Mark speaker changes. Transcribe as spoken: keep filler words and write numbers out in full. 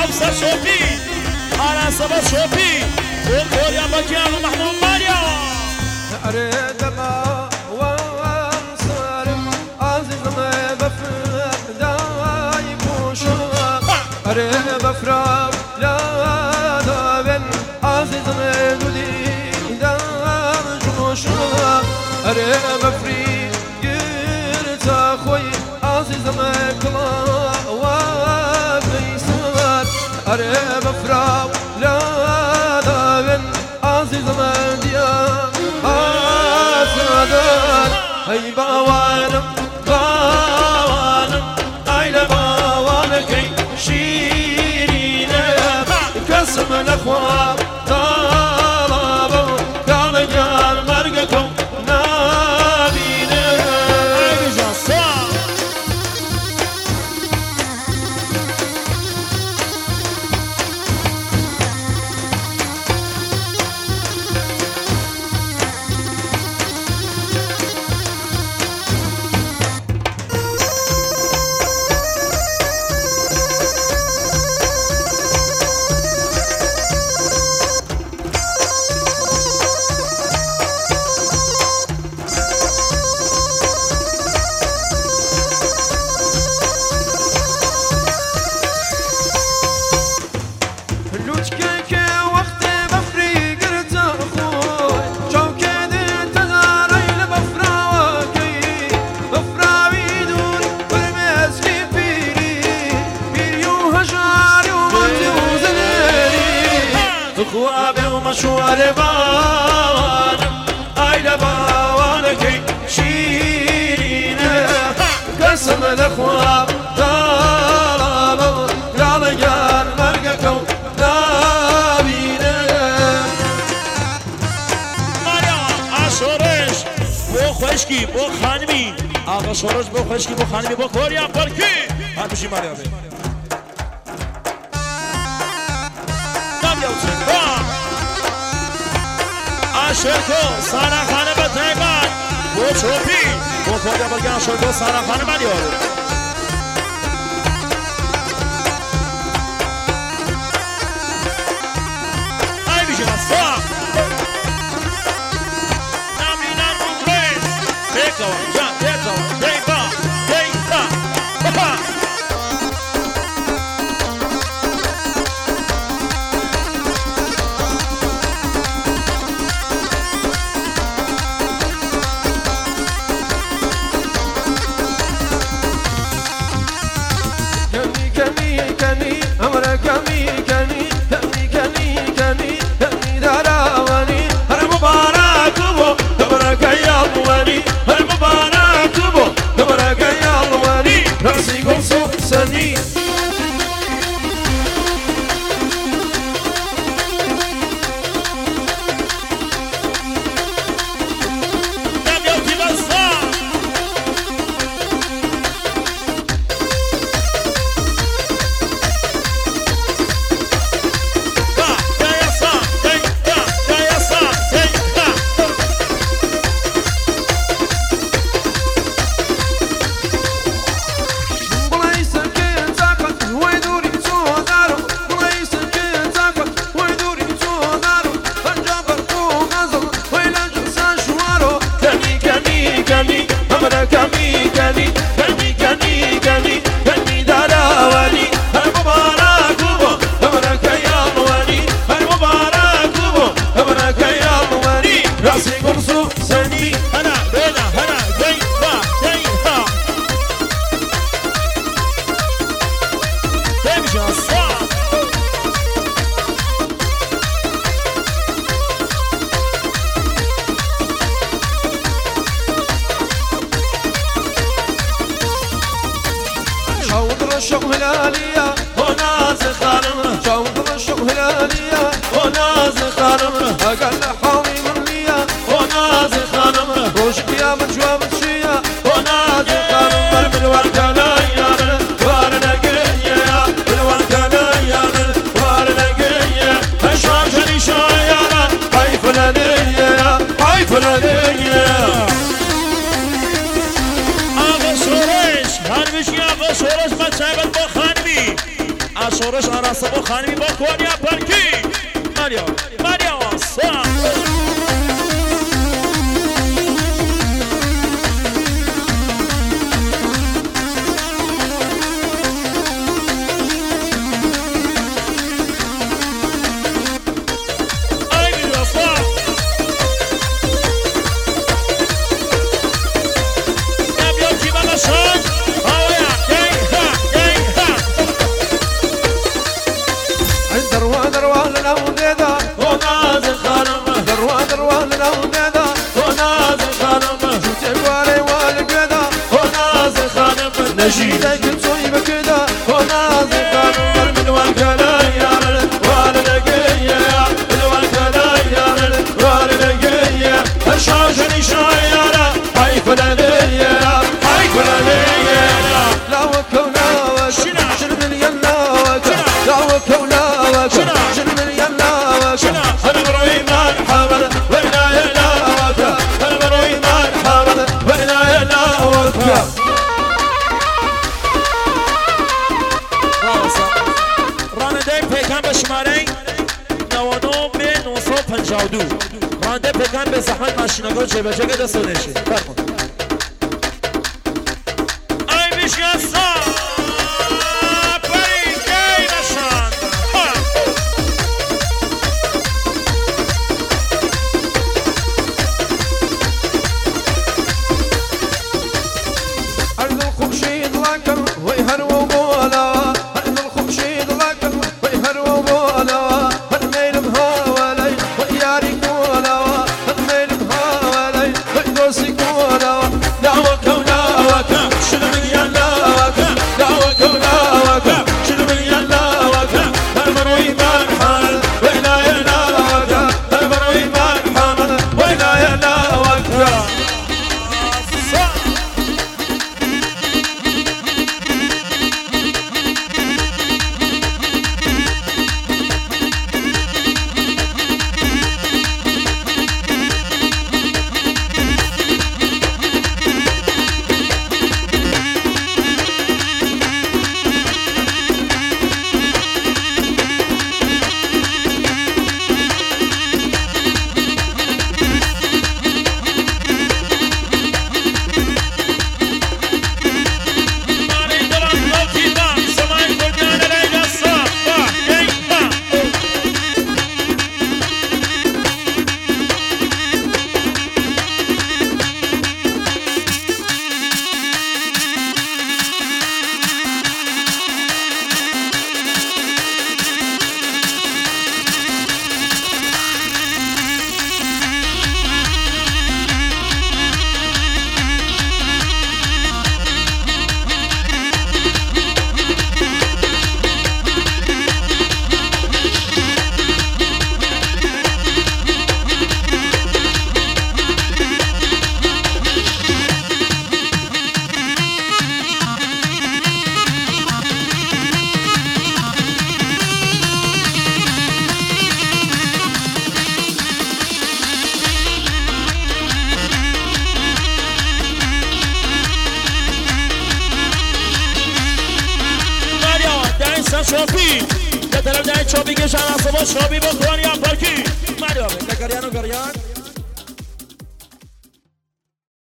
Speaker 1: افسر شوفی آران سبا شوفی قول قول یا بکی آقا محمود ماریا
Speaker 2: أريد الله وانصرم عزيزم بفداي بوشا أريد بفرام لا دابن عزيزم دودي دار جوشا أريد بفري قرت أخوي عزيزم كلا وفيسار أريد بفرام لا دابن عزيزم ديار هاي باوانم باوانم عيلة باوانكي شيرينة كسم الأخوة طلبوا قال قال مرقكم نابينة خوابه ومشوار باوانم عيلة باوانكي شيرينة قسم الأخوة طلبوا لالقان مرقكم نابينة
Speaker 1: ماریا آشورش بو خوشکی بو خانمی آقا شورش بو خوشکی بو خانمی بو کوریا برکی هر بشی ماریا بی آشرکو سارا خانه به تیگان بو چوپی بو کوریا برکی آشرکو سارا خانه مالیارو ای بیشی نصا نامینان مونگلیس تیکا جان تیکا تیکا تیکا بپا اشارش آراسته با خانمی با کوریا پرکی ماریا ماریا سلام
Speaker 2: نشيدك تسوي بكذا ونازل قانون من والكلايا والدقية الوالكلايا والدقية الشاشة شايرة هاي فلانية هاي فلانية لا وكونا وكنا شنو من يلا وكنا لا وكونا وكنا شنو من يلا وكنا المروي ما نحمل وإنا يلا وكنا المروي ما نحمل وإنا يلا وكنا
Speaker 1: شماره نوانو به نوصد و پنجاه و دو رانده پیکن به زحمت ماشینگاه چه بچه که دست نشه فرمون ای بیشگستا پری گی نشان
Speaker 2: أرض الخمشيد لكن ويهر وبولا أرض الخمشيد لكن ويهر وبولا هالميل بهاولي وياري كولا هالميل بهاولي ويدوسي كولا دعوك ولا وكا شنو من يلا وكا دعوك ولا وكا شنو من يلا وكا هالمروي ما نحمل وإلا يلا وكا هالمروي ما نحمل وإلا يلا وكا
Speaker 1: شاپی که طرف ده چاپی که شناسه با شاپی با کوریا پارکی مریابه نکریانو کریان